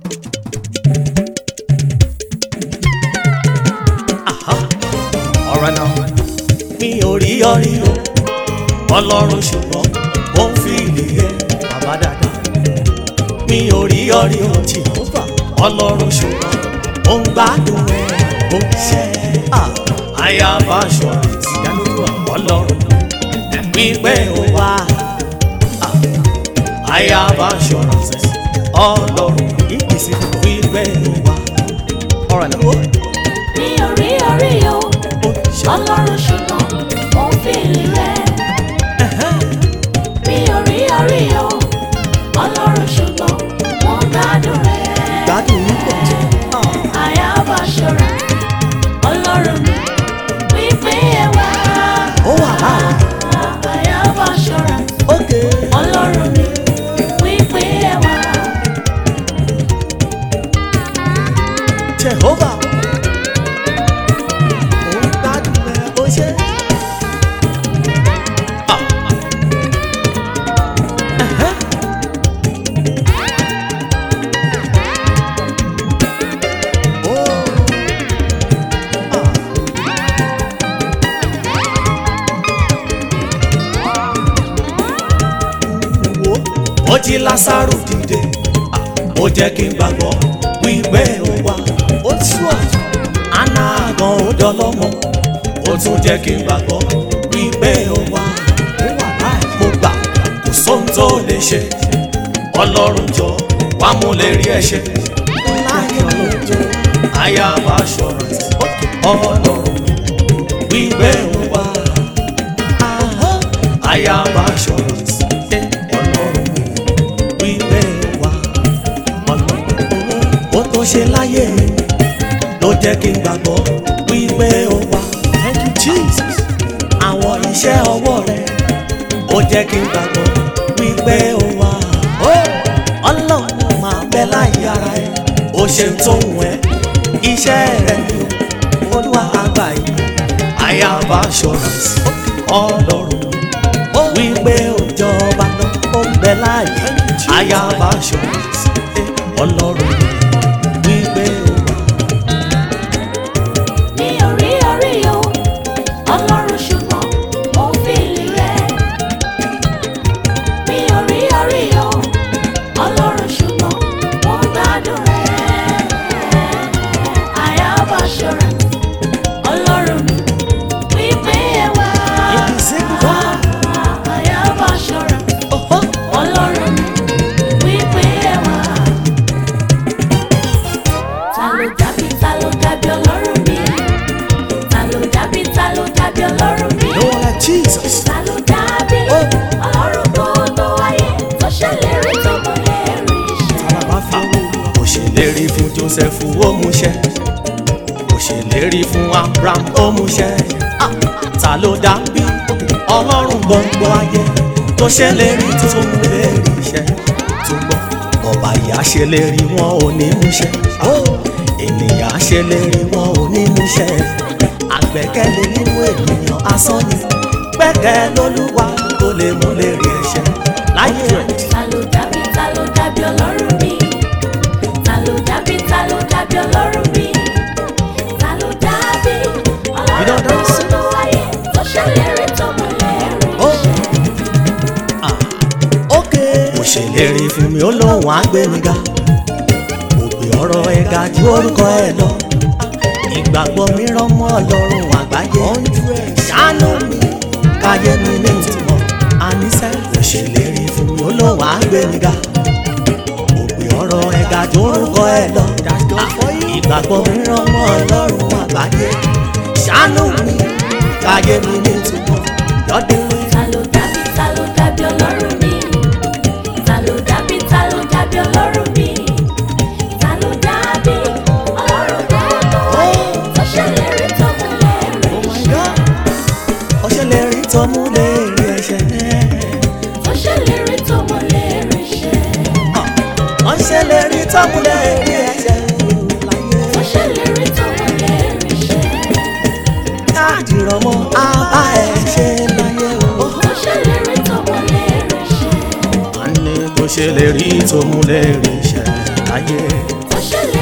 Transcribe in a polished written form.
ọ̀rọ̀ náà mi ò rí ọrí o ọlọ́run ṣùgbọ́n ó ń fi ilé ẹ bàbá dáadáa. Mi ò rí ọrí o Jèhófà ọlọ́run ṣùgbọ́n ó ń gbádùn ẹ ó ń ṣe àyàbá aṣọ ìyálójú ọlọ́run wípé ó wá àyàbá aṣọ ọlọ́run ìkìsí wípé ó wá. ọ̀rọ̀ náà mi ò rí orí o ọlọ́run ṣùgbọ́n ó ń fi ilé rẹ̀. Mi ò rí orí o ọlọ́run ṣùgbọ́n mo ń gbádùn rẹ̀. gbádùn yín pọ̀ jù. àyàbá ṣọ́ra ọlọ́run mi wípé ẹ wá. ó wà láàrin. àyàbá ṣọ́ra ọlọ́run mi wípé ẹ wá. Jèhófà ó ń gbádùn ẹ ó ṣe. Ó jí Lásárù dìde ó jẹ́ kí n gbàgbọ́ wípé ó wá. ó tú ọ̀tún Áná gan ó dọlọ́mọ ó tún jẹ́ kí n gbàgbọ́ wípé ó wá. ó wà láì mo gbà kò sóhun tó lè ṣe ọlọ́run jọ wá mú lè rí ẹ ṣe. láyé ọlọ́jọ́ àyàbá assurance ọlọ́run wípé ó wá. àyàbá assurance ọlọ́run wípé ó wá. ó tó ṣe láyé ló jẹ́ kí n gbàgbọ́ wípé ó wá. Thank you Jesus. àwọn iṣẹ́ ọwọ́ rẹ̀ ó jẹ́ kí n gbàgbọ́ wípé ó wá. ọlọ́run máa bẹ láyé ara ẹ̀ ó ṣe ń tóhun ẹ̀ iṣẹ́ rẹ̀ ni olúwa àgbà yìí. àyàbá assurance ọlọ́run wípé ó jọba lọ ó ń bẹ láyé. àyàbá assurance ọlọ́run wípé ó wá. Mi ò rí orí o ọlọ́run ṣùgbọ́n mo ń fi ìlú rẹ̀. Mi ò rí orí o ọlọ́run ṣùgbọ́n mo ń gbádùn rẹ̀. àyàbá ṣọ́ra ọlọ́run mi wípé ẹ wá. àyàbá ṣọ́ra ọlọ́run mi wípé ẹ wá. Ta ló dàbí ọlọ́run mi? Ta ló dàbí ọlọ́run mi? No one like Jesus. Ta ló dàbí ọlọ́run gbogbo ayé tó ṣèlérí tó mú lérí iṣẹ́? Ó ṣèlérí fún Joseph ó múṣẹ ó ṣèlérí fún Abraham ó múṣẹ. ta ló dàbí ọlọ́run gbogbo ayé tó ṣèlérí tó mú lérí iṣẹ́? túbọ̀ ọba ìyá ṣèlérí wọn ò ní múṣẹ ènìyàn ṣèlérí wọn ò ní múṣẹ. àgbẹ̀kẹ̀lé nínú ènìyàn asán ni gbẹ́kẹ̀ lÓlúwa tó lè mú lérí ẹ̀ṣẹ̀ láyé rẹ̀. Ta ló dàbí ọlọ́run mi? Ta ló dàbí ọlọ́run mi? Ta ló dàbí ọlọ́run gbogbo ayé tó ṣèlérí tó mú lérí iṣẹ́? Ó ṣèlérí fún mi ó lóun á gbé mi ga ògbé ọ̀rọ̀ ẹ̀ ga ju orúkọ ẹ̀ lọ. ìgbàgbọ́ mi rán mọ́ ọlọ́run àgbáyé ṣàánú mi káyé mi ní ìtumọ̀. àníṣe ó ṣèlérí fún mi ó lóun á gbé mi ga ògbé ọ̀rọ̀ ẹ̀ ga ju orúkọ ẹ̀ lọ. ìgbàgbọ́ mi rán mọ́ ọlọ́run àgbáyé ṣàánú mi káyé mi ní ìtumọ̀. lọ́dún Ta ló dàbí ọlọ́run mi? Ta ló dàbí ọlọ́run mi? Ta ló dàbí ọlọ́run gbogbo ayé tó ṣèlérí tó mú lérí iṣẹ́? ó ṣèlérí tó mú lérí ẹ̀ṣẹ̀. Tó ṣèlérí tó mú lérí iṣẹ́. ó ṣèlérí tó mú lérí ẹ̀ṣẹ̀. Tó ṣèlérí tó mú lérí iṣẹ́. káàdìrọ̀ mọ́ àbá ẹ̀ ṣe láyé o. Tó ṣèlérí tó mú lérí iṣẹ́. a ní tó ṣèlérí tó mú lérí ẹ̀ṣẹ̀ láyé. tó ṣèlérí.